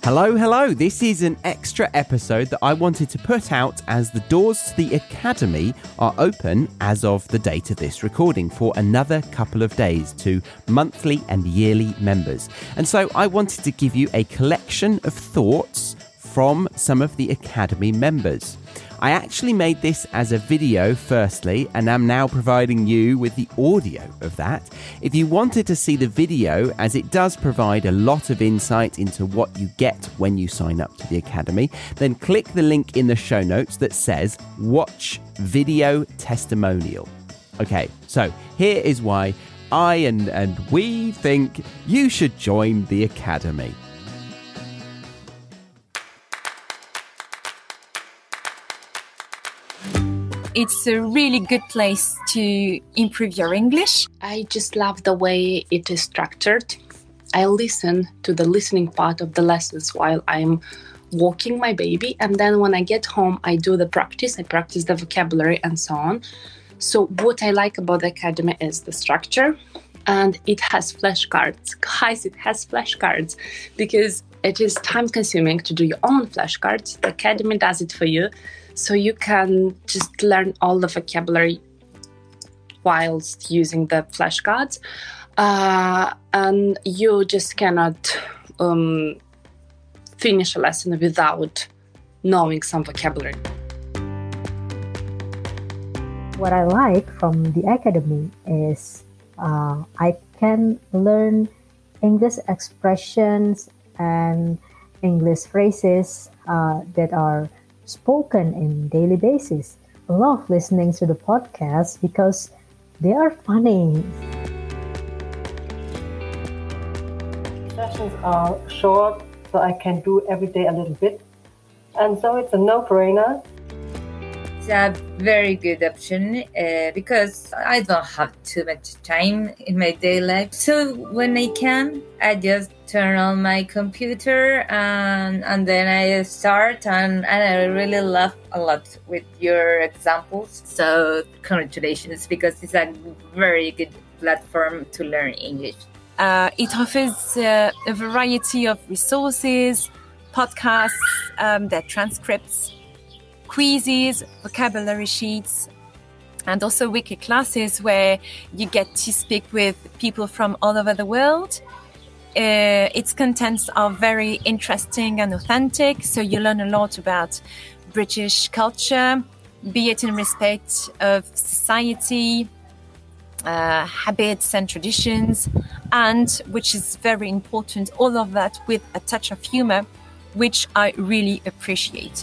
Hello. This is an extra episode that I wanted to put out as the doors to the Academy are open as of the date of this recording for another couple of days to monthly and yearly members. And so I wanted to give you a collection of thoughts from some of the Academy members. I actually made this as a video firstly, and I'm now providing you with the audio of that. If you wanted to see the video, as it does provide a lot of insight into what you get when you sign up to the Academy, then click the link in the show notes that says Watch Video Testimonial. Okay, so here is why I and we think you should join the Academy. It's a really good place to improve your English. I just love the way it is structured. I listen to the listening part of the lessons while I'm walking my baby. And then when I get home, I do the practice. I practice the vocabulary and so on. So what I like about the Academy is the structure. And it has flashcards. Guys, it has flashcards because it is time consuming to do your own flashcards. The Academy does it for you. So you can just learn all the vocabulary whilst using the flashcards. And you just cannot finish a lesson without knowing some vocabulary. What I like from the Academy is I can learn English expressions and English phrases that are spoken in daily basis. I love listening to the podcast because they are funny. Sessions are short, so I can do every day a little bit. And so it's a no-brainer. It's a very good option because I don't have too much time in my daily life. So when I can, I just turn on my computer and then I start and I really laugh a lot with your examples. So congratulations, because it's a very good platform to learn English. It offers a variety of resources, podcasts, their transcripts, quizzes, vocabulary sheets, and also weekly classes where you get to speak with people from all over the world. Its contents are very interesting and authentic, so you learn a lot about British culture, be it in respect of society, habits and traditions, and, which is very important, all of that with a touch of humor, which I really appreciate.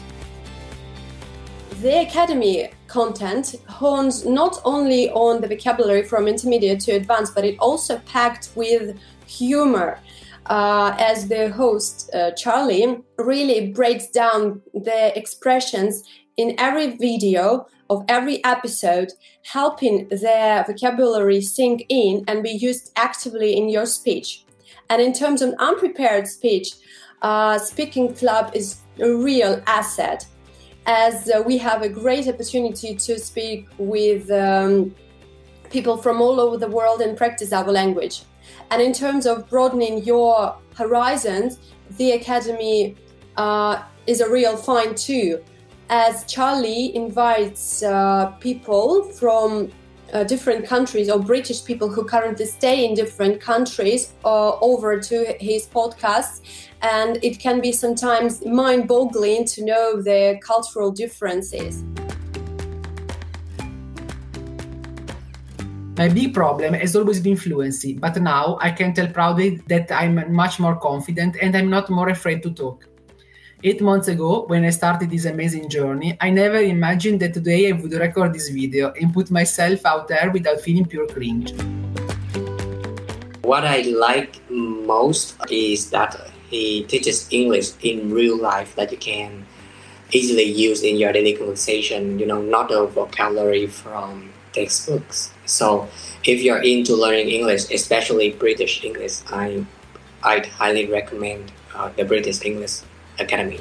The Academy content hones not only on the vocabulary from intermediate to advanced, but it also packed with humor. As the host, Charlie, really breaks down the expressions in every video of every episode, helping the vocabulary sink in and be used actively in your speech. And in terms of unprepared speech, Speaking Club is a real asset, as we have a great opportunity to speak with people from all over the world and practice our language. And in terms of broadening your horizons, the Academy is a real find too, as Charlie invites people from different countries, or British people who currently stay in different countries, over to his podcast. And it can be sometimes mind-boggling to know the cultural differences. My big problem has always been fluency, but now I can tell proudly that I'm much more confident and I'm not more afraid to talk. 8 months ago, when I started this amazing journey, I never imagined that today I would record this video and put myself out there without feeling pure cringe. What I like most is that he teaches English in real life that you can easily use in your daily conversation, not a vocabulary from textbooks. So if you're into learning English, especially British English, I'd highly recommend the British English Academy.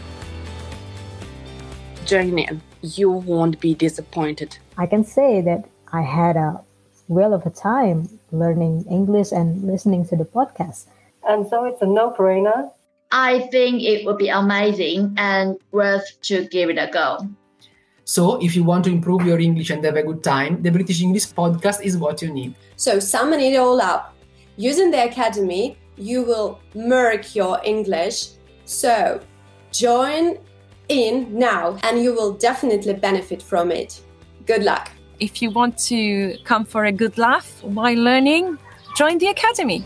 Join in. You won't be disappointed. I can say that I had a whale of a time learning English and listening to the podcast. And so it's a no-brainer. I think it would be amazing and worth to give it a go. So, if you want to improve your English and have a good time, the British English podcast is what you need. So, summing it all up, using the Academy, you will merc your English. So, join in now and you will definitely benefit from it. Good luck. If you want to come for a good laugh while learning, join the Academy.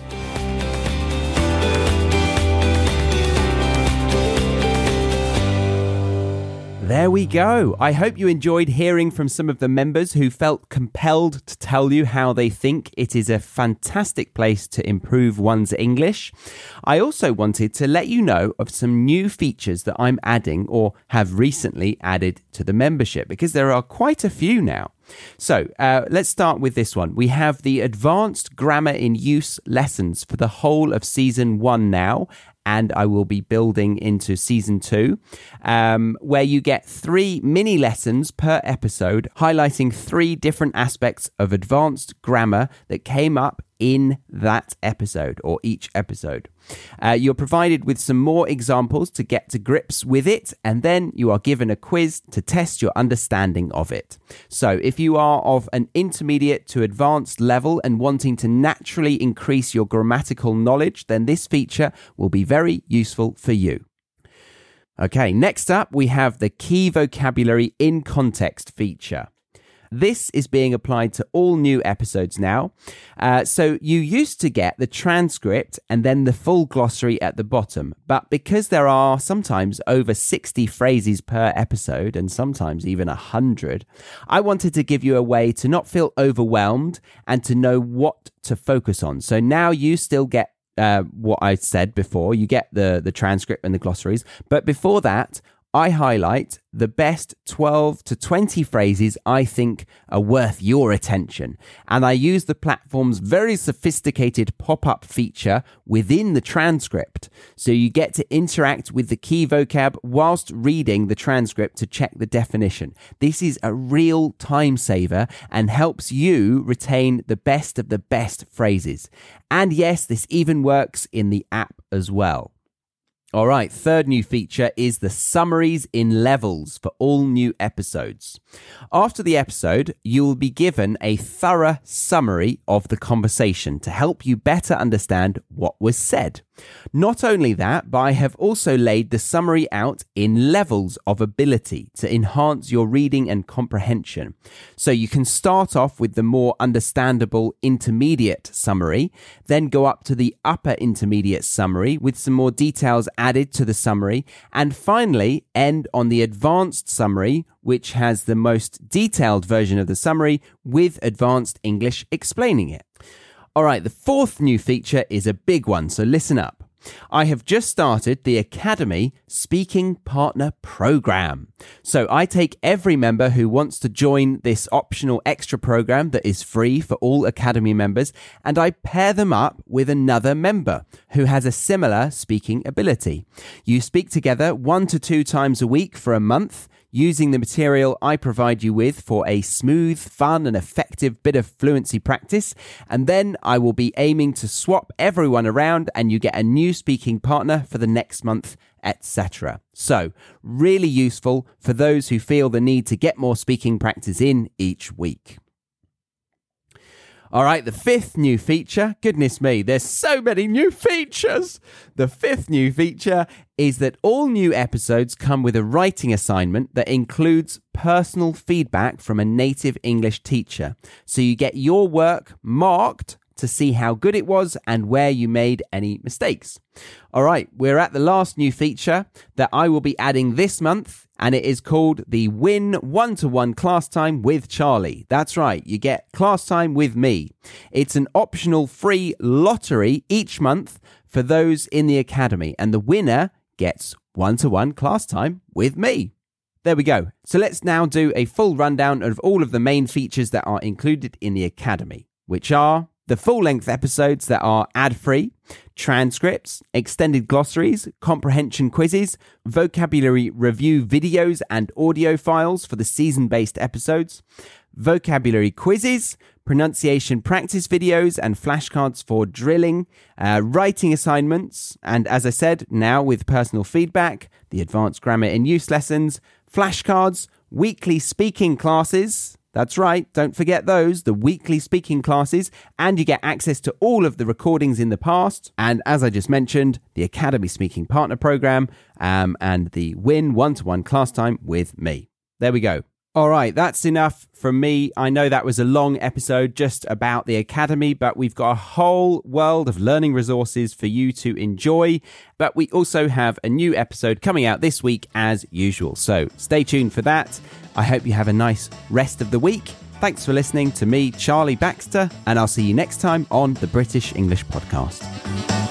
There we go. I hope you enjoyed hearing from some of the members who felt compelled to tell you how they think it is a fantastic place to improve one's English. I also wanted to let you know of some new features that I'm adding or have recently added to the membership, because there are quite a few now. So let's start with this one. We have the Advanced Grammar in Use lessons for the whole of Season 1 now, and I will be building into Season 2, where you get 3 mini lessons per episode, highlighting 3 different aspects of advanced grammar that came up in that episode or each episode. You're provided with some more examples to get to grips with it, and then you are given a quiz to test your understanding of it. So if you are of an intermediate to advanced level and wanting to naturally increase your grammatical knowledge, then this feature will be very useful for you. Okay, next up we have the Key Vocabulary in Context feature. This is being applied to all new episodes now. So you used to get the transcript and then the full glossary at the bottom. But because there are sometimes over 60 phrases per episode and sometimes even 100, I wanted to give you a way to not feel overwhelmed and to know what to focus on. So now you still get what I said before. You get the transcript and the glossaries. But before that, I highlight the best 12 to 20 phrases I think are worth your attention. And I use the platform's very sophisticated pop-up feature within the transcript. So you get to interact with the key vocab whilst reading the transcript to check the definition. This is a real time saver and helps you retain the best of the best phrases. And yes, this even works in the app as well. All right, third new feature is the summaries in levels for all new episodes. After the episode, you will be given a thorough summary of the conversation to help you better understand what was said. Not only that, but I have also laid the summary out in levels of ability to enhance your reading and comprehension. So you can start off with the more understandable intermediate summary, then go up to the upper intermediate summary with some more details added to the summary, and finally end on the advanced summary, which has the most detailed version of the summary with advanced English explaining it. All right, the fourth new feature is a big one, so listen up. I have just started the Academy Speaking Partner Program. So I take every member who wants to join this optional extra program that is free for all Academy members, and I pair them up with another member who has a similar speaking ability. You speak together 1 to 2 times a week for a month, using the material I provide you with for a smooth, fun and effective bit of fluency practice. And then I will be aiming to swap everyone around and you get a new speaking partner for the next month, etc. So, really useful for those who feel the need to get more speaking practice in each week. All right, the fifth new feature, goodness me, there's so many new features. The fifth new feature is that all new episodes come with a writing assignment that includes personal feedback from a native English teacher. So you get your work marked to see how good it was and where you made any mistakes. All right, we're at the last new feature that I will be adding this month, and it is called the Win One-to-One Class Time with Charlie. That's right, you get class time with me. It's an optional free lottery each month for those in the Academy, and the winner gets one-to-one class time with me. There we go. So let's now do a full rundown of all of the main features that are included in the Academy, which are the full-length episodes that are ad-free, transcripts, extended glossaries, comprehension quizzes, vocabulary review videos and audio files for the season-based episodes, vocabulary quizzes, pronunciation practice videos and flashcards for drilling, writing assignments, and as I said, now with personal feedback, the advanced grammar in use lessons, flashcards, weekly speaking classes. That's right, don't forget those, the weekly speaking classes, and you get access to all of the recordings in the past. And as I just mentioned, the Academy Speaking Partner Program and the Win one-to-one class time with me. There we go. All right, that's enough from me. I know that was a long episode just about the Academy, but we've got a whole world of learning resources for you to enjoy. But we also have a new episode coming out this week as usual. So stay tuned for that. I hope you have a nice rest of the week. Thanks for listening to me, Charlie Baxter, and I'll see you next time on the British English Podcast.